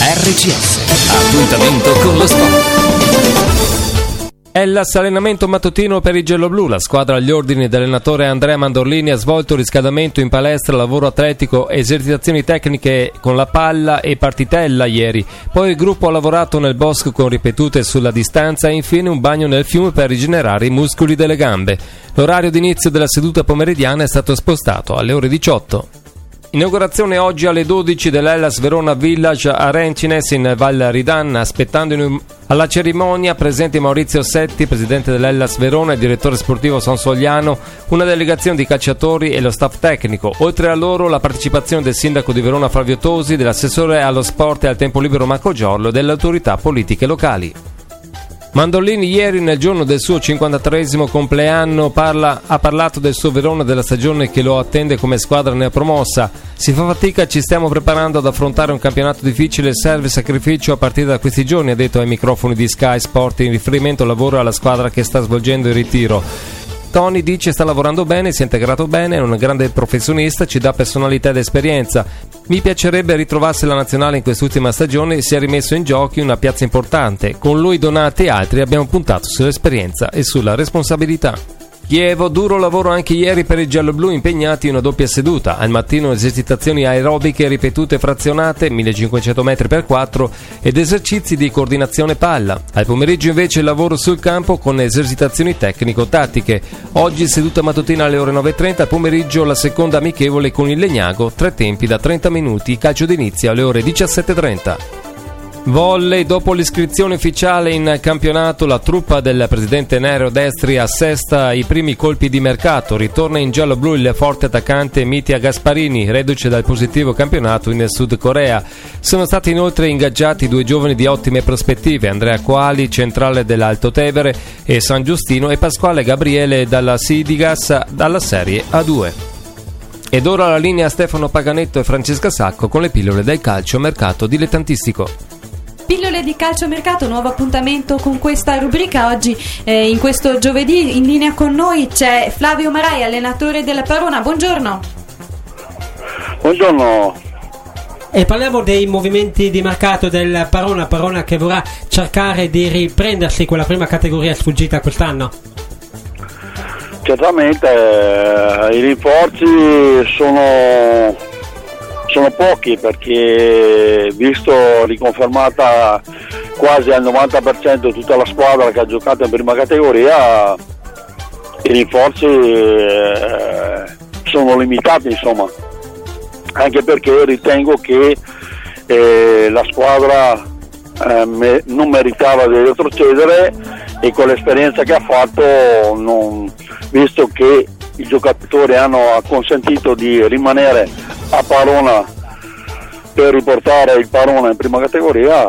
RCS, appuntamento con lo sport. Hellas, allenamento mattutino per i gialloblu. La squadra agli ordini dell'allenatore Andrea Mandorlini ha svolto riscaldamento in palestra, lavoro atletico, esercitazioni tecniche con la palla e partitella ieri. Poi il gruppo ha lavorato nel bosco con ripetute sulla distanza e infine un bagno nel fiume per rigenerare i muscoli delle gambe. L'orario d'inizio della seduta pomeridiana è stato spostato alle ore 18. Inaugurazione oggi alle 12 dell'Hellas Verona Village a Rencines in Val Ridan. Aspettando alla cerimonia presenti Maurizio Setti, presidente dell'Hellas Verona, il direttore sportivo Sansogliano, una delegazione di calciatori e lo staff tecnico. Oltre a loro la partecipazione del sindaco di Verona Flavio Tosi, dell'assessore allo sport e al tempo libero Marco Giorlo e delle autorità politiche locali. Mandorlini ieri, nel giorno del suo 53esimo compleanno, ha parlato del suo Verona e della stagione che lo attende come squadra neopromossa. Si fa fatica, ci stiamo preparando ad affrontare un campionato difficile, serve sacrificio a partire da questi giorni, ha detto ai microfoni di Sky Sport in riferimento al lavoro e alla squadra che sta svolgendo il ritiro. Tony dice sta lavorando bene, si è integrato bene, è un grande professionista, ci dà personalità ed esperienza. Mi piacerebbe ritrovarsi la nazionale in quest'ultima stagione, si è rimesso in gioco in una piazza importante. Con lui, Donati e altri abbiamo puntato sull'esperienza e sulla responsabilità. Chievo, duro lavoro anche ieri per i gialloblu impegnati in una doppia seduta. Al mattino esercitazioni aerobiche ripetute frazionate, 1500 metri per 4 ed esercizi di coordinazione palla. Al pomeriggio invece il lavoro sul campo con esercitazioni tecnico-tattiche. Oggi seduta mattutina alle ore 9.30, al pomeriggio la seconda amichevole con il Legnago, 3 tempi da 30 minuti, calcio d'inizio alle ore 17.30. Volley, dopo l'iscrizione ufficiale in campionato, la truppa del presidente Nereo Destri assesta i primi colpi di mercato. Ritorna in giallo-blu il forte attaccante Mitya Gasparini, reduce dal positivo campionato in Sud Corea. Sono stati inoltre ingaggiati 2 giovani di ottime prospettive, Andrea Coali, centrale dell'Alto Tevere, e San Giustino, e Pasquale Gabriele dalla Sidigas dalla Serie A2. Ed ora la linea Stefano Paganetto e Francesca Sacco con le pillole del calcio mercato dilettantistico. Pillole di calciomercato, nuovo appuntamento con questa rubrica. Oggi in questo giovedì in linea con noi c'è Flavio Marai, allenatore della Parona. Buongiorno. Buongiorno. E parliamo dei movimenti di mercato del Parona che vorrà cercare di riprendersi quella prima categoria sfuggita quest'anno. Certamente i rinforzi sono pochi, perché visto riconfermata quasi al 90% tutta la squadra che ha giocato in prima categoria, i rinforzi sono limitati, insomma, anche perché ritengo che la squadra non meritava di retrocedere, e con l'esperienza che ha fatto, visto che i giocatori hanno consentito di rimanere a Parona per riportare il Parona in prima categoria,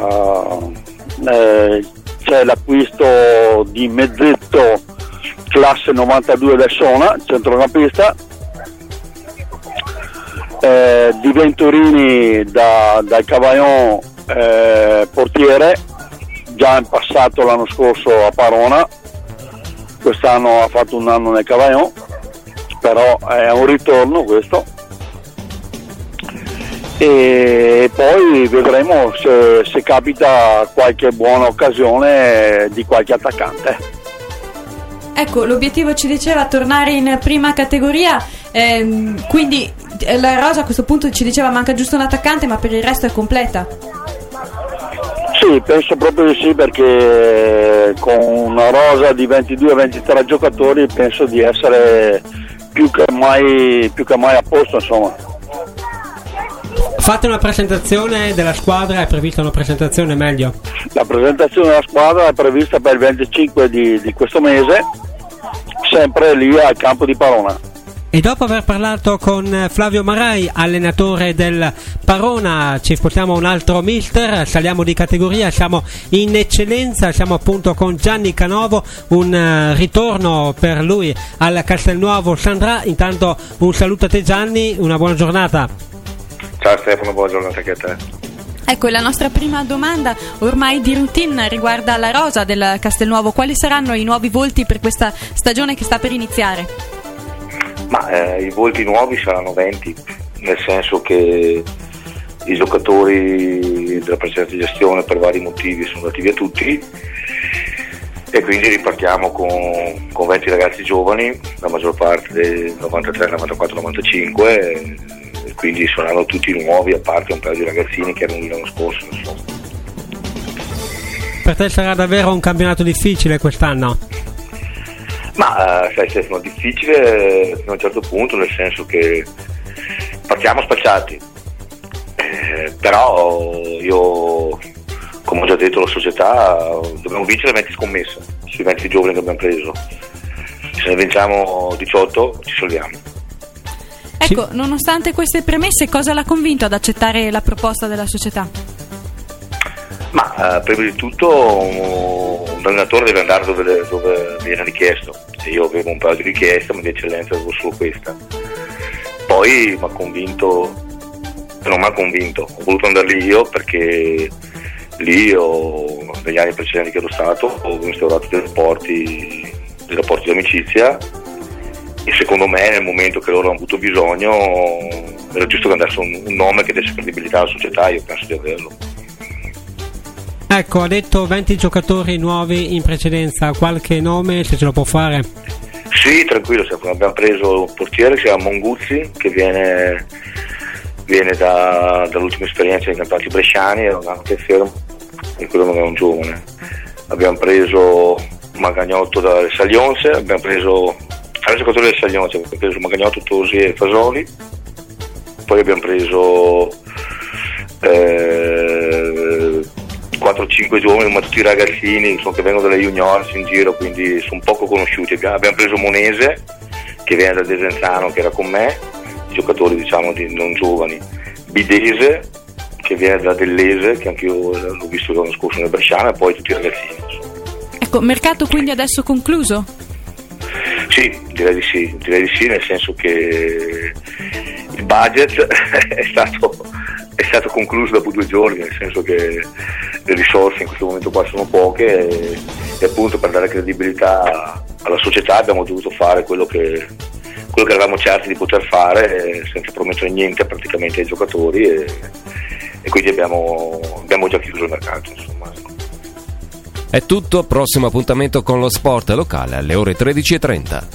c'è l'acquisto di Mezzetto, classe 92 del Sona, centrocampista, di Venturini dal Cavaillon, portiere, già in passato l'anno scorso a Parona, quest'anno ha fatto un anno nel Cavaillon, però è un ritorno questo. E poi vedremo se capita qualche buona occasione di qualche attaccante. Ecco, l'obiettivo, ci diceva, tornare in prima categoria, quindi la rosa a questo punto ci diceva manca giusto un attaccante, ma per il resto è completa. Sì, penso proprio di sì, perché con una rosa di 22-23 giocatori penso di essere più che mai a posto, insomma. Fate una presentazione della squadra, è prevista una presentazione meglio? La presentazione della squadra è prevista per il 25 di questo mese, sempre lì al campo di Parona. E dopo aver parlato con Flavio Marai, allenatore del Parona, ci spostiamo a un altro mister, saliamo di categoria, siamo in eccellenza, siamo appunto con Gianni Canovo, un ritorno per lui al Castelnuovo Sandra. Intanto un saluto a te Gianni, una buona giornata. Ciao Stefano, buona giornata anche a te. Ecco, la nostra prima domanda, ormai di routine, riguarda la rosa del Castelnuovo. Quali saranno i nuovi volti per questa stagione che sta per iniziare? Ma i volti nuovi saranno 20, nel senso che i giocatori della precedente gestione per vari motivi sono andati via tutti e quindi ripartiamo con 20 ragazzi giovani, la maggior parte del 93, 94, 95 e quindi saranno tutti nuovi, a parte un paio di ragazzini che erano lì l'anno scorso, insomma. Per te sarà davvero un campionato difficile quest'anno? Ma sai Stefano, difficile fino a un certo punto, nel senso che partiamo spacciati, però io, come ho già detto alla società, dobbiamo vincere 20 scommesse sui 20 giovani che abbiamo preso. Se ne vinciamo 18 ci salviamo. Ecco, nonostante queste premesse, cosa l'ha convinto ad accettare la proposta della società? Ma prima di tutto un allenatore deve andare dove viene richiesto, e io avevo un paio di richieste, ma di eccellenza avevo solo questa. Poi mi ha convinto, non mi ha convinto, ho voluto andare lì io perché lì negli anni precedenti che ero stato ho instaurato dei rapporti di amicizia e secondo me nel momento che loro hanno avuto bisogno era giusto che andasse un nome che desse credibilità alla società, io penso di averlo. Ecco, ha detto 20 giocatori nuovi in precedenza, qualche nome se ce lo può fare? Sì, tranquillo, abbiamo preso un portiere che si chiama Monguzzi, che viene dall'ultima esperienza nei campionati bresciani, era un anno che è fermo e quello non è un giovane. Abbiamo preso Magagnotto dalle Saglionse, abbiamo preso 3 giocatori del Saglionse, abbiamo preso Magagnotto, Tosi e Fasoli, poi abbiamo preso 4-5 giovani, ma tutti ragazzini che vengono dalle juniors in giro, quindi sono poco conosciuti. Abbiamo preso Monese che viene da Desenzano, che era con me, giocatori diciamo non giovani, Bidese che viene da Dellese, che anche io l'ho visto l'anno scorso nel Bresciano, e poi tutti i ragazzini, insomma. Ecco, mercato quindi adesso concluso? Sì, direi di sì, nel senso che il budget è stato concluso dopo 2 giorni, nel senso che le risorse in questo momento qua sono poche e appunto per dare credibilità alla società abbiamo dovuto fare quello che eravamo certi di poter fare senza promettere niente praticamente ai giocatori e quindi abbiamo già chiuso il mercato, insomma. È tutto, prossimo appuntamento con lo sport locale alle ore 13:30.